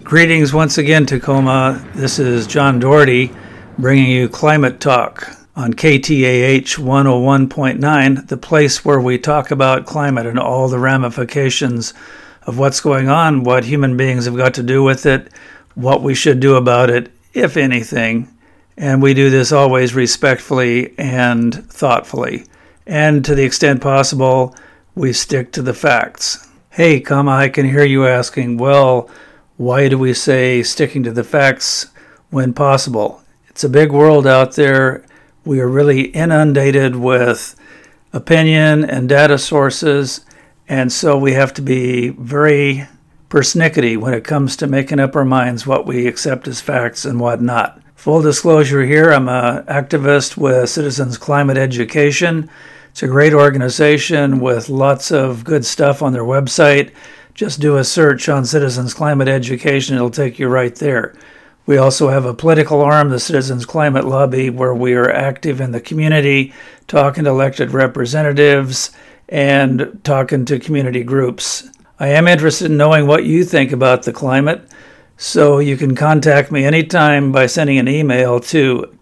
Greetings once again, Tacoma. This is John Doherty bringing you Climate Talk on KTAH 101.9, the place where we talk about climate and all the ramifications of what's going on, what human beings have got to do with it, what we should do about it, if anything. And we do this always respectfully and thoughtfully. And to the extent possible, we stick to the facts. Hey, I can hear you asking, well, why do we say sticking to the facts when possible? It's a big world out there. We are really inundated with opinion and data sources, and so we have to be very persnickety when it comes to making up our minds what we accept as facts and what not. Full disclosure here, I'm an activist with Citizens Climate Education. It's a great organization with lots of good stuff on their website. Just do a search on Citizens Climate Education, it'll take you right there. We also have a political arm, the Citizens Climate Lobby, where we are active in the community, talking to elected representatives and talking to community groups. I am interested in knowing what you think about the climate, so you can contact me anytime by sending an email to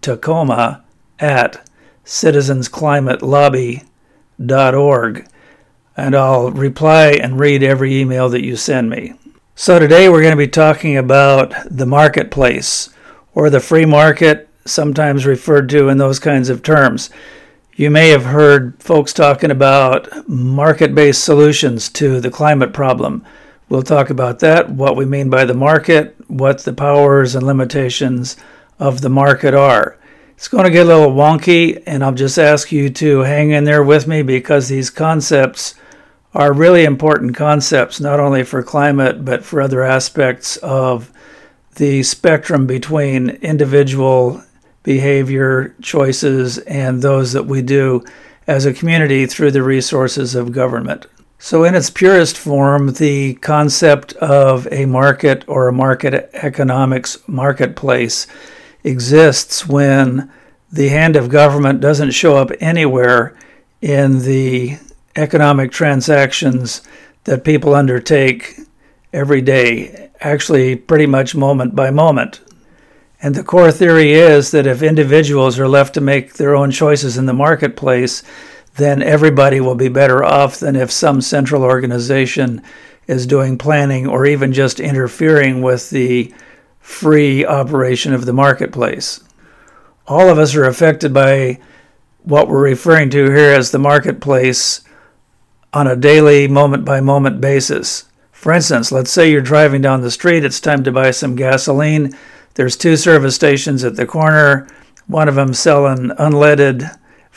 tacoma@citizensclimatelobby.org. And I'll reply and read every email that you send me. So today we're going to be talking about the marketplace, or the free market, sometimes referred to in those kinds of terms. You may have heard folks talking about market-based solutions to the climate problem. We'll talk about that, what we mean by the market, what the powers and limitations of the market are. It's going to get a little wonky, and I'll just ask you to hang in there with me because these concepts are really important concepts, not only for climate, but for other aspects of the spectrum between individual behavior choices and those that we do as a community through the resources of government. So in its purest form, the concept of a market or a market economics marketplace exists when the hand of government doesn't show up anywhere in the economic transactions that people undertake every day, actually pretty much moment by moment. And the core theory is that if individuals are left to make their own choices in the marketplace, then everybody will be better off than if some central organization is doing planning or even just interfering with the free operation of the marketplace. All of us are affected by what we're referring to here as the marketplace on a daily, moment-by-moment basis. For instance, let's say you're driving down the street, it's time to buy some gasoline. There's two service stations at the corner, one of them selling unleaded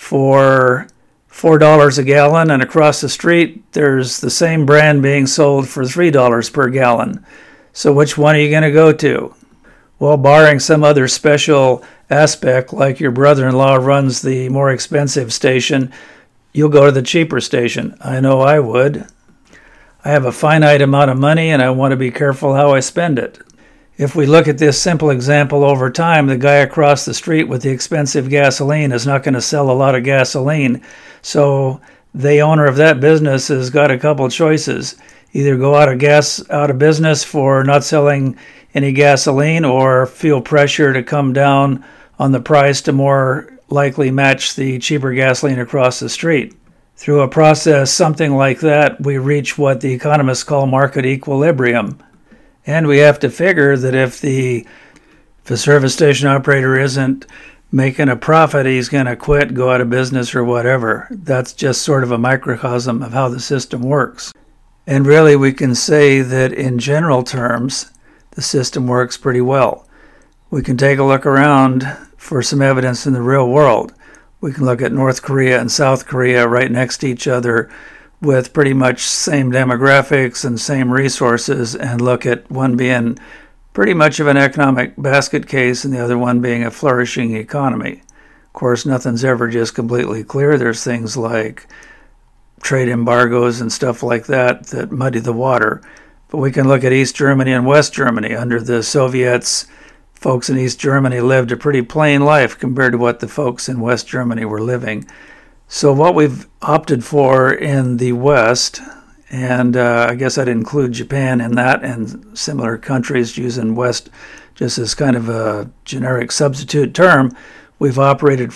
for $4 a gallon, and across the street there's the same brand being sold for $3 per gallon. So which one are you going to go to? Well, barring some other special aspect, like your brother-in-law runs the more expensive station, you'll go to the cheaper station. I know I would. I have a finite amount of money and I want to be careful how I spend it. If we look at this simple example over time, the guy across the street with the expensive gasoline is not going to sell a lot of gasoline. So the owner of that business has got a couple choices. Either go out of business for not selling any gasoline, or feel pressure to come down on the price to more likely match the cheaper gasoline across the street. Through a process something like that, we reach what the economists call market equilibrium. And we have to figure that if the service station operator isn't making a profit, he's going to quit, go out of business, or whatever. That's just sort of a microcosm of how the system works. And really, we can say that in general terms, the system works pretty well. We can take a look around for some evidence in the real world. We can look at North Korea and South Korea right next to each other with pretty much same demographics and same resources, and look at one being pretty much of an economic basket case and the other one being a flourishing economy. Of course, nothing's ever just completely clear. There's things like trade embargoes and stuff like that that muddy the water. But we can look at East Germany and West Germany. Under the Soviets, folks in East Germany lived a pretty plain life compared to what the folks in West Germany were living. So what we've opted for in the West and I guess I'd include Japan in that, and similar countries using West just as kind of a generic substitute term. We've opted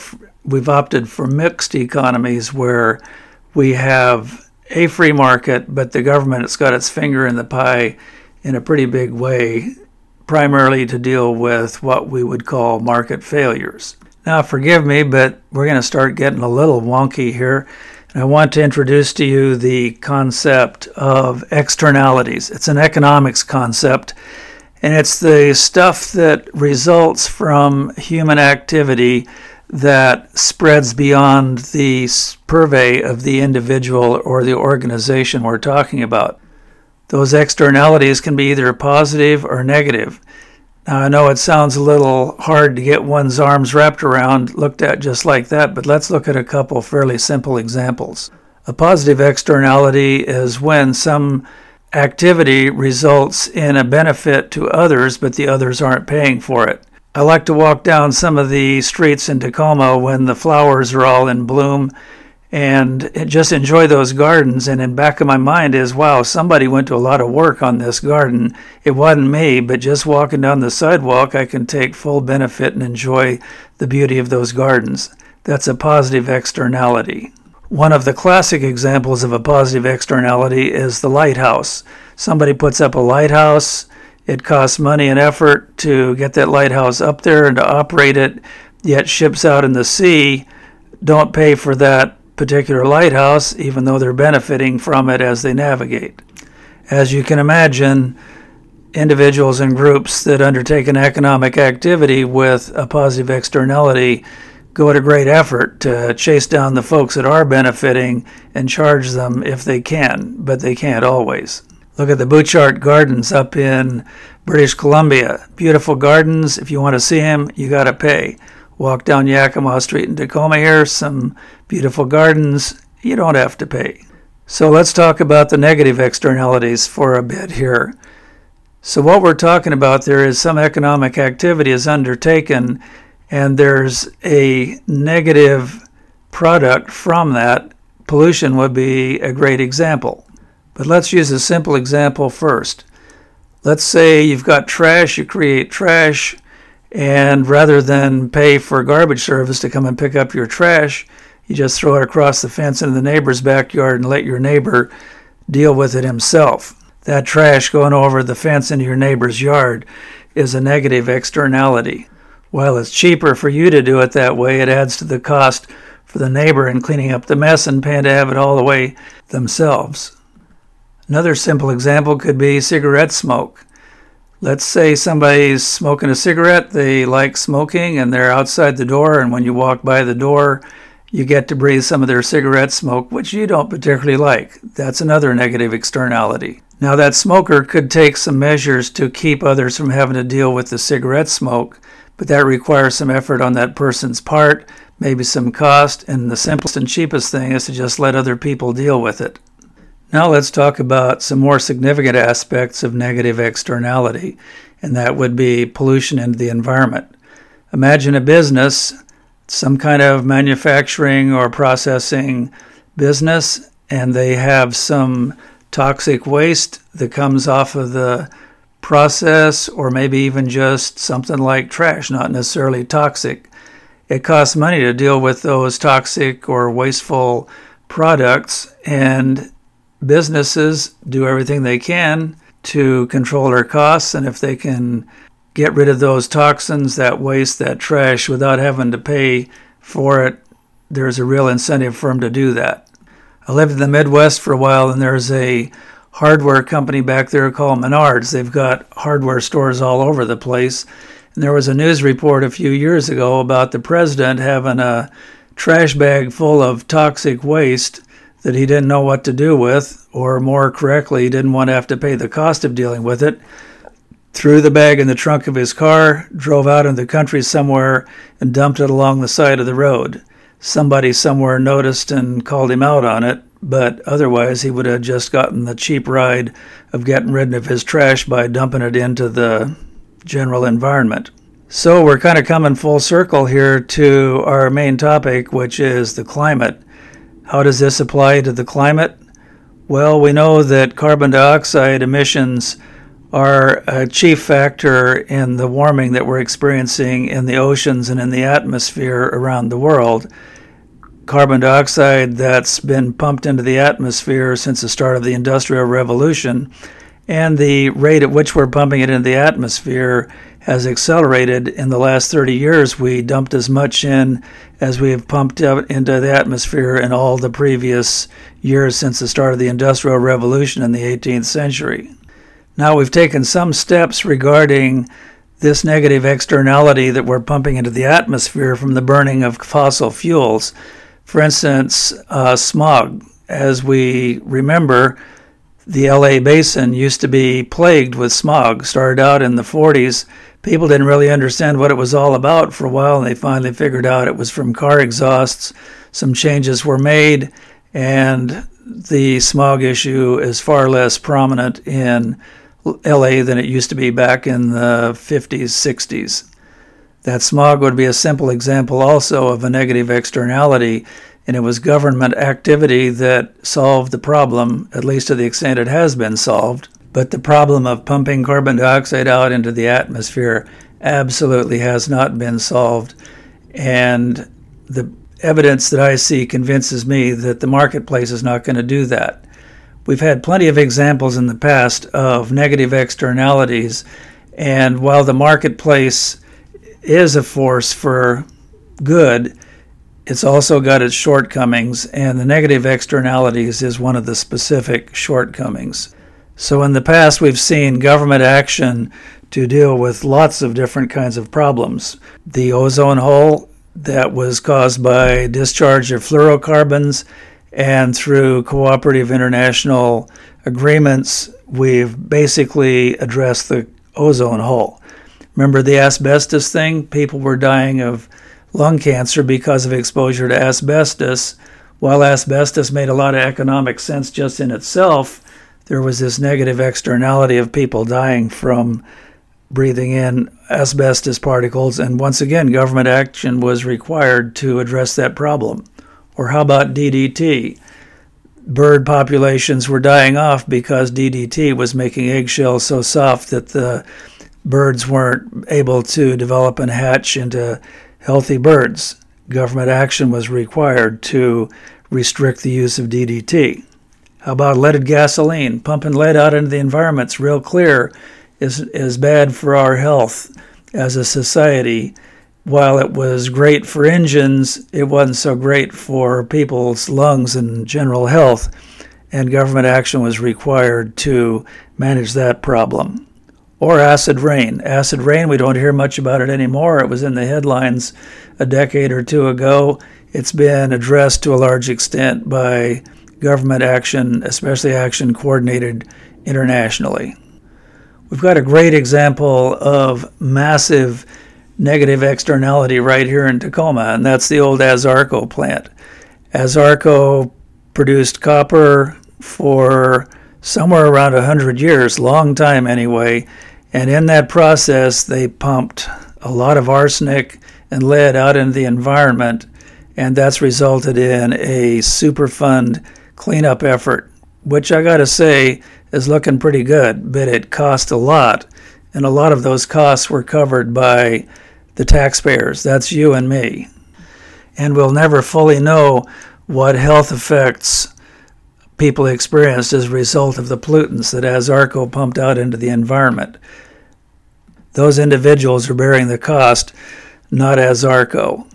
for mixed economies where we have a free market, but the government has got its finger in the pie in a pretty big way, primarily to deal with what we would call market failures. Now, forgive me, but we're going to start getting a little wonky here. And I want to introduce to you the concept of externalities. It's an economics concept, and it's the stuff that results from human activity that spreads beyond the purvey of the individual or the organization we're talking about. Those externalities can be either positive or negative. Now, I know it sounds a little hard to get one's arms wrapped around, looked at just like that, but let's look at a couple fairly simple examples. A positive externality is when some activity results in a benefit to others, but the others aren't paying for it. I like to walk down some of the streets in Tacoma when the flowers are all in bloom and just enjoy those gardens. And in the back of my mind is, wow, somebody went to a lot of work on this garden. It wasn't me, but just walking down the sidewalk, I can take full benefit and enjoy the beauty of those gardens. That's a positive externality. One of the classic examples of a positive externality is the lighthouse. Somebody puts up a lighthouse. It costs money and effort to get that lighthouse up there and to operate it, yet ships out in the sea don't pay for that particular lighthouse, even though they're benefiting from it as they navigate. As you can imagine, individuals and groups that undertake an economic activity with a positive externality go to great effort to chase down the folks that are benefiting and charge them if they can, but they can't always. Look at the Butchart Gardens up in British Columbia. Beautiful gardens. If you want to see them, you got to pay. Walk down Yakima Street in Tacoma here, some beautiful gardens. You don't have to pay. So let's talk about the negative externalities for a bit here. So what we're talking about there is some economic activity is undertaken and there's a negative product from that. Pollution would be a great example. But let's use a simple example first. Let's say you've got trash, you create trash, and rather than pay for garbage service to come and pick up your trash, you just throw it across the fence into the neighbor's backyard and let your neighbor deal with it himself. That trash going over the fence into your neighbor's yard is a negative externality. While it's cheaper for you to do it that way, it adds to the cost for the neighbor in cleaning up the mess and paying to have it all the way themselves. Another simple example could be cigarette smoke. Let's say somebody's smoking a cigarette, they like smoking, and they're outside the door, and when you walk by the door, you get to breathe some of their cigarette smoke, which you don't particularly like. That's another negative externality. Now, that smoker could take some measures to keep others from having to deal with the cigarette smoke, but that requires some effort on that person's part, maybe some cost, and the simplest and cheapest thing is to just let other people deal with it. Now let's talk about some more significant aspects of negative externality, and that would be pollution into the environment. Imagine a business, some kind of manufacturing or processing business, and they have some toxic waste that comes off of the process, or maybe even just something like trash, not necessarily toxic. It costs money to deal with those toxic or wasteful products, and businesses do everything they can to control their costs, and if they can get rid of those toxins, that waste, that trash, without having to pay for it, there's a real incentive for them to do that. I lived in the Midwest for a while, and there's a hardware company back there called Menards. They've got hardware stores all over the place. And there was a news report a few years ago about the president having a trash bag full of toxic waste that he didn't know what to do with, or more correctly, he didn't want to have to pay the cost of dealing with it. Threw the bag in the trunk of his car, drove out in the country somewhere, and dumped it along the side of the road. Somebody somewhere noticed and called him out on it, but otherwise he would have just gotten the cheap ride of getting rid of his trash by dumping it into the general environment. So we're kind of coming full circle here to our main topic, which is the climate. How does this apply to the climate? Well, we know that carbon dioxide emissions are a chief factor in the warming that we're experiencing in the oceans and in the atmosphere around the world. Carbon dioxide that's been pumped into the atmosphere since the start of the Industrial Revolution, and the rate at which we're pumping it into the atmosphere has accelerated. In the last 30 years, we dumped as much in as we have pumped out into the atmosphere in all the previous years since the start of the Industrial Revolution in the 18th century. Now, we've taken some steps regarding this negative externality that we're pumping into the atmosphere from the burning of fossil fuels. For instance, smog. As we remember, the LA basin used to be plagued with smog. Started out in the 40s. People didn't really understand what it was all about for a while, and they finally figured out it was from car exhausts. Some changes were made, and the smog issue is far less prominent in LA than it used to be back in the 50s, 60s. That smog would be a simple example also of a negative externality, and it was government activity that solved the problem, at least to the extent it has been solved. But the problem of pumping carbon dioxide out into the atmosphere absolutely has not been solved, and the evidence that I see convinces me that the marketplace is not going to do that. We've had plenty of examples in the past of negative externalities, and while the marketplace is a force for good, it's also got its shortcomings, and the negative externalities is one of the specific shortcomings. So in the past, we've seen government action to deal with lots of different kinds of problems. The ozone hole that was caused by discharge of fluorocarbons, and through cooperative international agreements, we've basically addressed the ozone hole. Remember the asbestos thing? People were dying of lung cancer because of exposure to asbestos. While asbestos made a lot of economic sense just in itself, there was this negative externality of people dying from breathing in asbestos particles, and once again, government action was required to address that problem. Or how about DDT? Bird populations were dying off because DDT was making eggshells so soft that the birds weren't able to develop and hatch into healthy birds. Government action was required to restrict the use of DDT. How about leaded gasoline? Pumping lead out into the environment's real clear is bad for our health as a society. While it was great for engines, it wasn't so great for people's lungs and general health, and government action was required to manage that problem. Or acid rain. Acid rain, we don't hear much about it anymore. It was in the headlines a decade or two ago. It's been addressed to a large extent by government action, especially action coordinated internationally. We've got a great example of massive negative externality right here in Tacoma, and that's the old Azarco plant. Azarco produced copper for somewhere around 100 years, long time anyway, and in that process they pumped a lot of arsenic and lead out into the environment, and that's resulted in a Superfund cleanup effort, which I gotta say is looking pretty good, but it cost a lot, and a lot of those costs were covered by the taxpayers. That's you and me. And we'll never fully know what health effects people experienced as a result of the pollutants that Azarco pumped out into the environment. Those individuals are bearing the cost, not Azarco.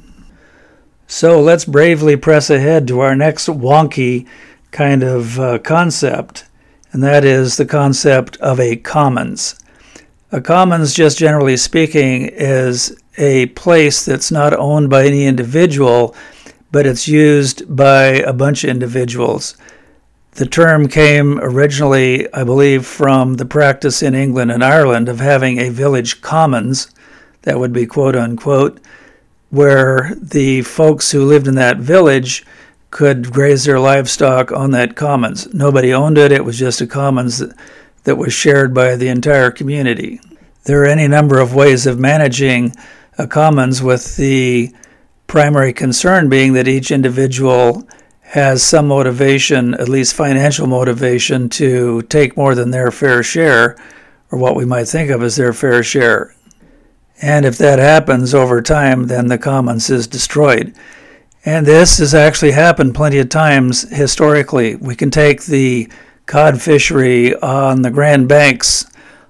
So let's bravely press ahead to our next wonky kind of concept, and that is the concept of a commons. A commons, just generally speaking, is a place that's not owned by any individual, but it's used by a bunch of individuals. The term came originally, I believe, from the practice in England and Ireland of having a village commons, that would be quote unquote, where the folks who lived in that village could graze their livestock on that commons. Nobody owned it, it was just a commons that was shared by the entire community. There are any number of ways of managing a commons, with the primary concern being that each individual has some motivation, at least financial motivation, to take more than their fair share, or what we might think of as their fair share. And if that happens over time, then the commons is destroyed. And this has actually happened plenty of times historically. We can take the cod fishery on the Grand Banks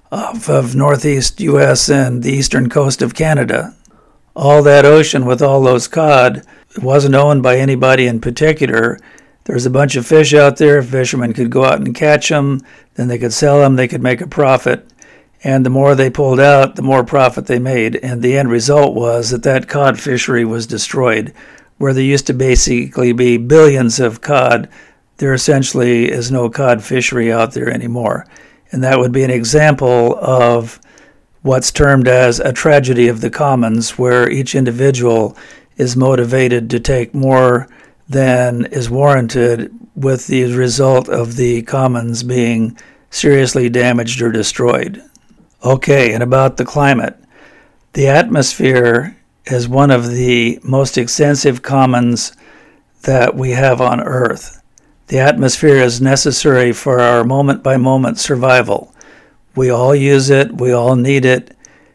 of northeast U.S. and the eastern coast of Canada. All that ocean with all those cod wasn't owned by anybody in particular. There's a bunch of fish out there. Fishermen could go out and catch them. Then they could sell them. They could make a profit. And the more they pulled out, the more profit they made. And the end result was that cod fishery was destroyed. Where there used to basically be billions of cod, there essentially is no cod fishery out there anymore. And that would be an example of what's termed as a tragedy of the commons, where each individual is motivated to take more than is warranted, with the result of the commons being seriously damaged or destroyed. Okay, and about the climate. The atmosphere is one of the most extensive commons that we have on Earth. The atmosphere is necessary for our moment-by-moment survival. We all use it, we all need it,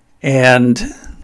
and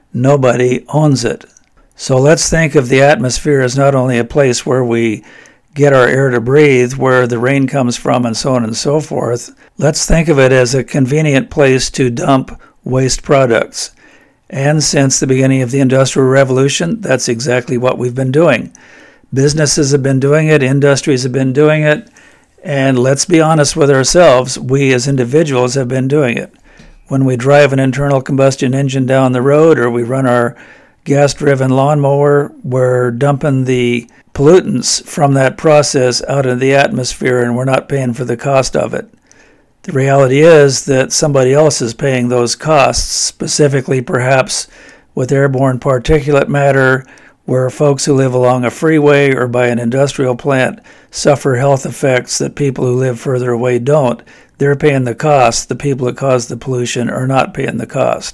nobody owns it. So let's think of the atmosphere as not only a place where we get our air to breathe, where the rain comes from, and so on and so forth. Let's think of it as a convenient place to dump waste products. And since the beginning of the Industrial Revolution, that's exactly what we've been doing. Businesses have been doing it, industries have been doing it, and let's be honest with ourselves, we as individuals have been doing it. When we drive an internal combustion engine down the road, or we run our gas-driven lawnmower, we're dumping the pollutants from that process out into the atmosphere, and we're not paying for the cost of it. The reality is that somebody else is paying those costs, specifically perhaps with airborne particulate matter, where folks who live along a freeway or by an industrial plant suffer health effects that people who live further away don't. They're paying the cost. The people that cause the pollution are not paying the cost.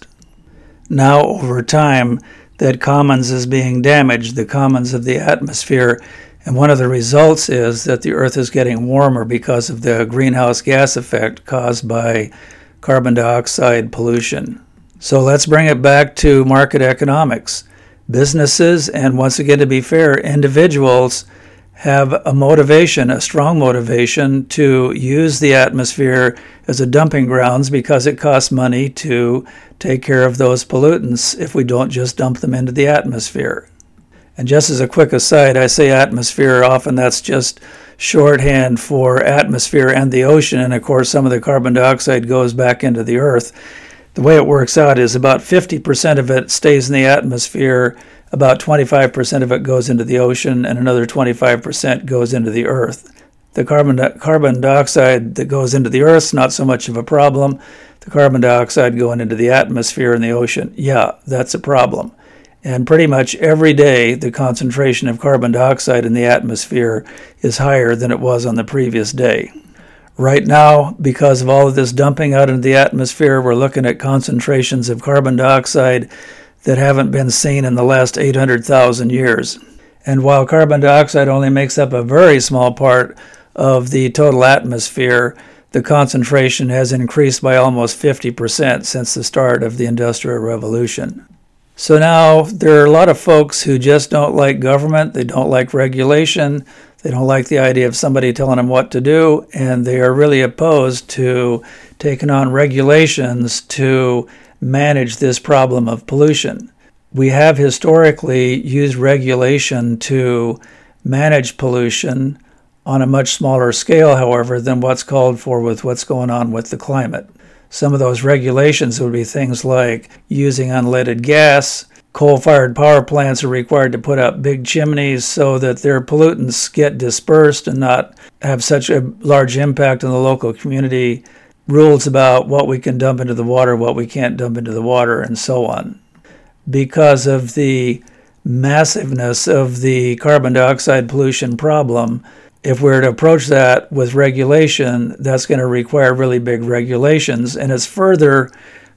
Now, over time, that commons is being damaged, the commons of the atmosphere, and one of the results is that the Earth is getting warmer because of the greenhouse gas effect caused by carbon dioxide pollution. So let's bring it back to market economics. Businesses, and once again to be fair, individuals have a motivation, a strong motivation to use the atmosphere as a dumping grounds because it costs money to take care of those pollutants if we don't just dump them into the atmosphere. And just as a quick aside, I say atmosphere, often that's just shorthand for atmosphere and the ocean, and of course some of the carbon dioxide goes back into the earth. The way it works out is about 50% of it stays in the atmosphere, about 25% of it goes into the ocean, and another 25% goes into the earth. The carbon dioxide that goes into the earth is not so much of a problem. The carbon dioxide going into the atmosphere and the ocean, yeah, that's a problem. And pretty much every day, the concentration of carbon dioxide in the atmosphere is higher than it was on the previous day. Right now, because of all of this dumping out into the atmosphere, we're looking at concentrations of carbon dioxide that haven't been seen in the last 800,000 years. And while carbon dioxide only makes up a very small part of the total atmosphere, the concentration has increased by almost 50% since the start of the Industrial Revolution. So now there are a lot of folks who just don't like government, they don't like regulation, they don't like the idea of somebody telling them what to do, and they are really opposed to taking on regulations to manage this problem of pollution. We have historically used regulation to manage pollution on a much smaller scale, however, than what's called for with what's going on with the climate. Some of those regulations would be things like using unleaded gas. Coal-fired power plants are required to put up big chimneys so that their pollutants get dispersed and not have such a large impact on the local community. Rules about what we can dump into the water, what we can't dump into the water, and so on. Because of the massiveness of the carbon dioxide pollution problem, if we're to approach that with regulation, that's going to require really big regulations, and it's further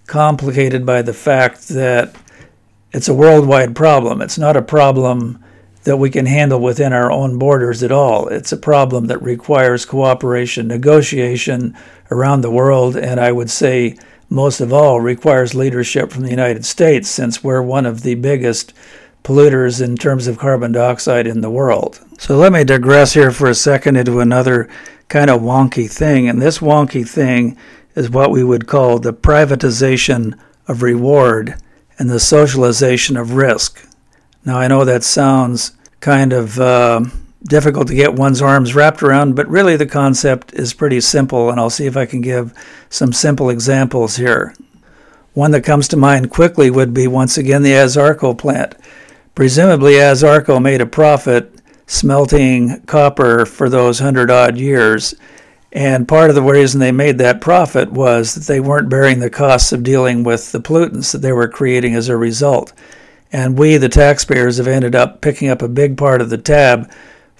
complicated by the fact that it's a worldwide problem. It's not a problem that we can handle within our own borders at all. It's a problem that requires cooperation, negotiation around the world, and I would say most of all requires leadership from the United States, since we're one of the biggest polluters in terms of carbon dioxide in the world. So let me digress here for a second into another kind of wonky thing, and this wonky thing is what we would call the privatization of reward and the socialization of risk. Now, I know that sounds kind of difficult to get one's arms wrapped around, but really the concept is pretty simple, and I'll see if I can give some simple examples here. One that comes to mind quickly would be, once again, the ASARCO plant. Presumably, ASARCO made a profit smelting copper for those 100-odd years, and part of the reason they made that profit was that they weren't bearing the costs of dealing with the pollutants that they were creating as a result. And we, the taxpayers, have ended up picking up a big part of the tab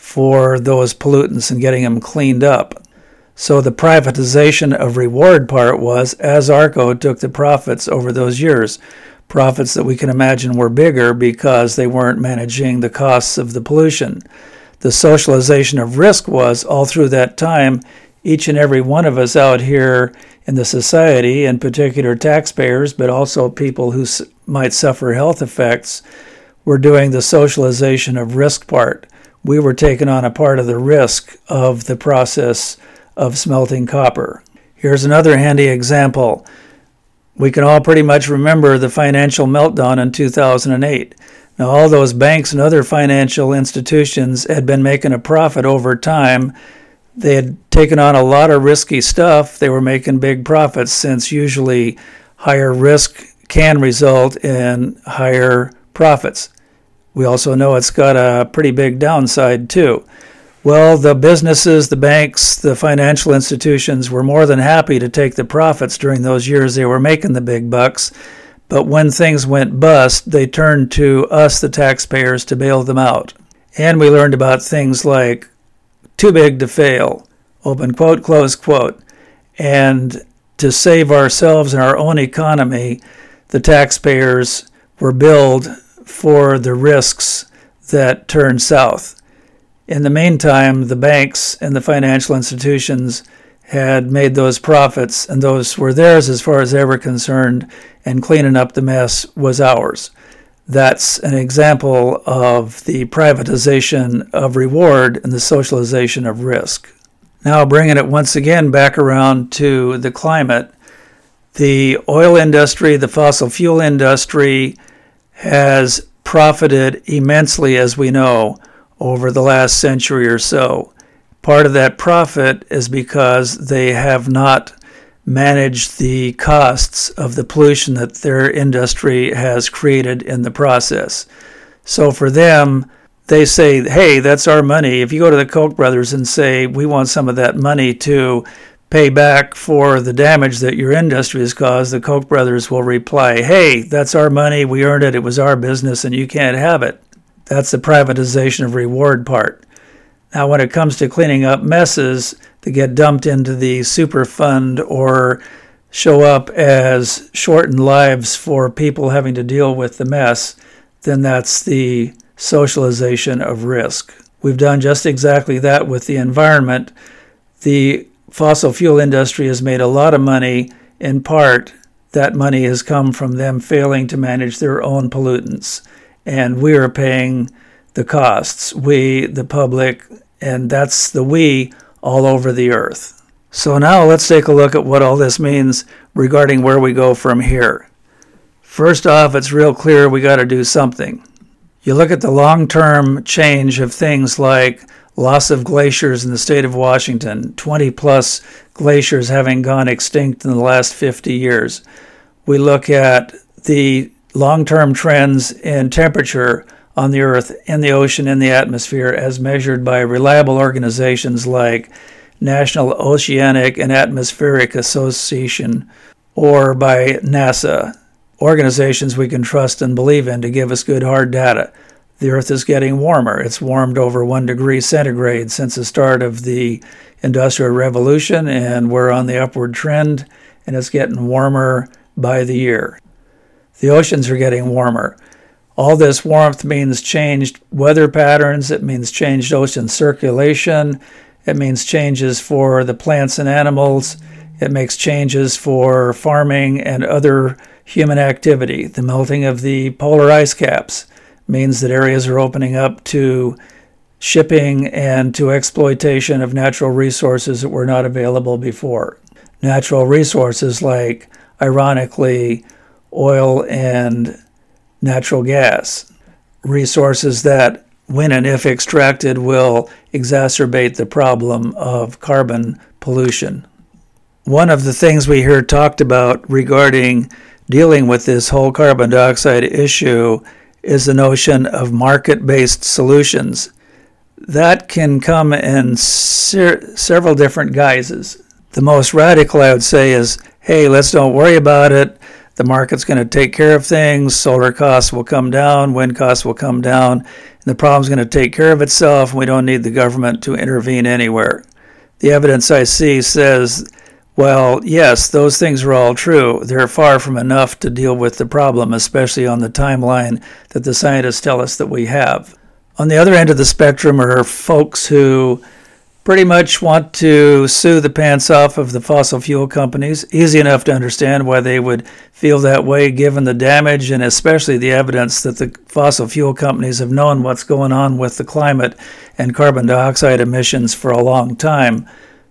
for those pollutants and getting them cleaned up. So the privatization of reward part was ASARCO took the profits over those years, profits that we can imagine were bigger because they weren't managing the costs of the pollution. The socialization of risk was, all through that time, each and every one of us out here in the society, in particular taxpayers, but also people who might suffer health effects, were doing the socialization of risk part. We were taking on a part of the risk of the process of smelting copper. Here's another handy example. We can all pretty much remember the financial meltdown in 2008. Now, all those banks and other financial institutions had been making a profit over time. They had taken on a lot of risky stuff. They were making big profits, since usually higher risk can result in higher profits. We also know it's got a pretty big downside too. Well, the businesses, the banks, the financial institutions were more than happy to take the profits during those years they were making the big bucks. But when things went bust, they turned to us, the taxpayers, to bail them out. And we learned about things like too big to fail, open quote, close quote. And to save ourselves and our own economy, the taxpayers were billed for the risks that turned south. In the meantime, the banks and the financial institutions had made those profits, and those were theirs as far as they were concerned, and cleaning up the mess was ours. That's an example of the privatization of reward and the socialization of risk. Now, bringing it once again back around to the climate, the oil industry, the fossil fuel industry, has profited immensely, as we know, over the last century or so. Part of that profit is because they have not managed the costs of the pollution that their industry has created in the process. So for them, they say, hey, that's our money. If you go to the Koch brothers and say, we want some of that money to pay back for the damage that your industry has caused, the Koch brothers will reply, hey, that's our money, we earned it, it was our business, and you can't have it. That's the privatization of reward part. Now, when it comes to cleaning up messes that get dumped into the super fund or show up as shortened lives for people having to deal with the mess, then that's the socialization of risk. We've done just exactly that with the environment. The fossil fuel industry has made a lot of money. In part, that money has come from them failing to manage their own pollutants. And we are paying the costs, we, the public, and that's the we all over the earth. So now let's take a look at what all this means regarding where we go from here. First off, it's real clear we got to do something. You look at the long-term change of things like loss of glaciers in the state of Washington, 20-plus glaciers having gone extinct in the last 50 years. We look at the long-term trends in temperature on the Earth, in the ocean, in the atmosphere, as measured by reliable organizations like National Oceanic and Atmospheric Association, or by NASA, organizations we can trust and believe in to give us good hard data. The Earth is getting warmer. It's warmed over 1 degree centigrade since the start of the Industrial Revolution, and we're on the upward trend, and it's getting warmer by the year. The oceans are getting warmer. All this warmth means changed weather patterns. It means changed ocean circulation. It means changes for the plants and animals. It makes changes for farming and other human activity. The melting of the polar ice caps means that areas are opening up to shipping and to exploitation of natural resources that were not available before. Natural resources like, ironically, oil and natural gas. Resources that, when and if extracted, will exacerbate the problem of carbon pollution. One of the things we hear talked about regarding dealing with this whole carbon dioxide issue is the notion of market-based solutions. That can come in several different guises. The most radical, I would say, is, hey, let's don't worry about it. The market's going to take care of things. Solar costs will come down. Wind costs will come down. And the problem's going to take care of itself. We don't need the government to intervene anywhere. The evidence I see says, well, yes, those things are all true. They're far from enough to deal with the problem, especially on the timeline that the scientists tell us that we have. On the other end of the spectrum are folks who pretty much want to sue the pants off of the fossil fuel companies. Easy enough to understand why they would feel that way given the damage and especially the evidence that the fossil fuel companies have known what's going on with the climate and carbon dioxide emissions for a long time.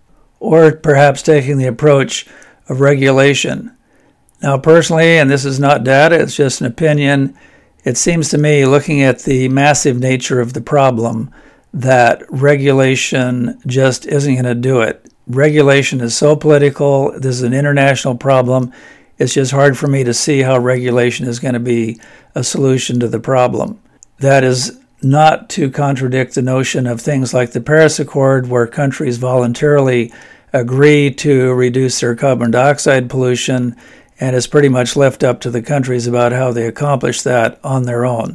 Or perhaps taking the approach of regulation. Now personally, and this is not data, it's just an opinion, it seems to me, looking at the massive nature of the problem, that regulation just isn't going to do it. Regulation is so political. This is an international problem. It's just hard for me to see how regulation is going to be a solution to the problem. That is not to contradict the notion of things like the Paris Accord, where countries voluntarily agree to reduce their carbon dioxide pollution, and it's pretty much left up to the countries about how they accomplish that on their own.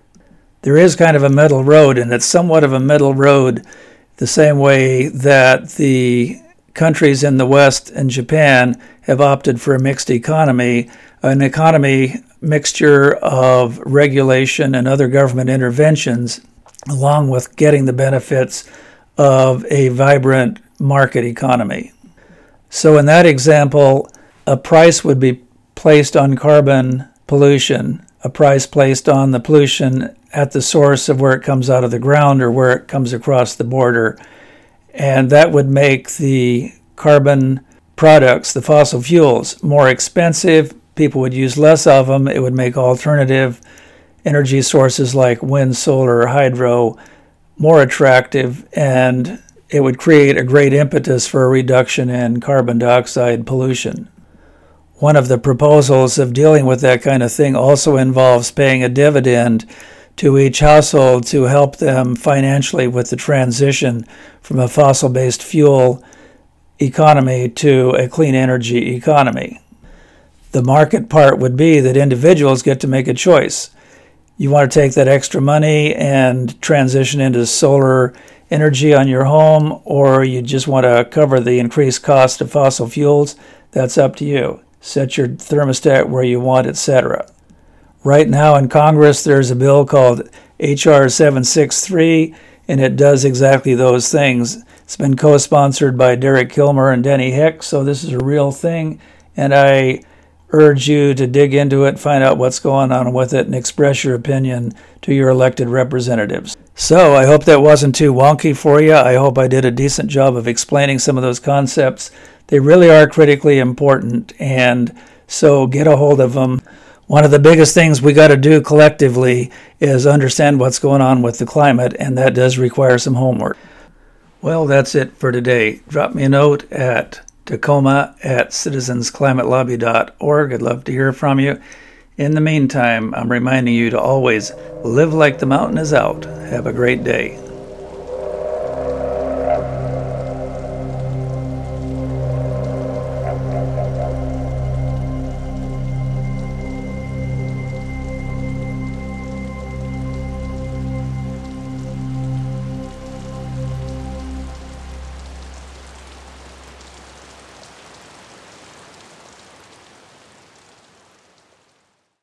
There is kind of a middle road, and it's somewhat of a middle road the same way that the countries in the West and Japan have opted for a mixed economy, an economy mixture of regulation and other government interventions, along with getting the benefits of a vibrant market economy. So in that example, a price would be placed on carbon pollution, a price placed on the pollution at the source of where it comes out of the ground or where it comes across the border. And that would make the carbon products, the fossil fuels, more expensive. People would use less of them. It would make alternative energy sources like wind, solar, or hydro more attractive, and it would create a great impetus for a reduction in carbon dioxide pollution. One of the proposals of dealing with that kind of thing also involves paying a dividend to each household to help them financially with the transition from a fossil-based fuel economy to a clean energy economy. The market part would be that individuals get to make a choice. You want to take that extra money and transition into solar energy on your home, or you just want to cover the increased cost of fossil fuels. That's up to you. Set your thermostat where you want, etc. Right now in Congress, there's a bill called H.R. 763, and it does exactly those things. It's been co-sponsored by Derek Kilmer and Denny Hicks, so this is a real thing, and I urge you to dig into it, find out what's going on with it, and express your opinion to your elected representatives. So I hope that wasn't too wonky for you. I hope I did a decent job of explaining some of those concepts. They really are critically important, and so get a hold of them. One of the biggest things we got to do collectively is understand what's going on with the climate, and that does require some homework. Well, that's it for today. Drop me a note at Tacoma@citizensclimatelobby.org. I'd love to hear from you. In the meantime, I'm reminding you to always live like the mountain is out. Have a great day.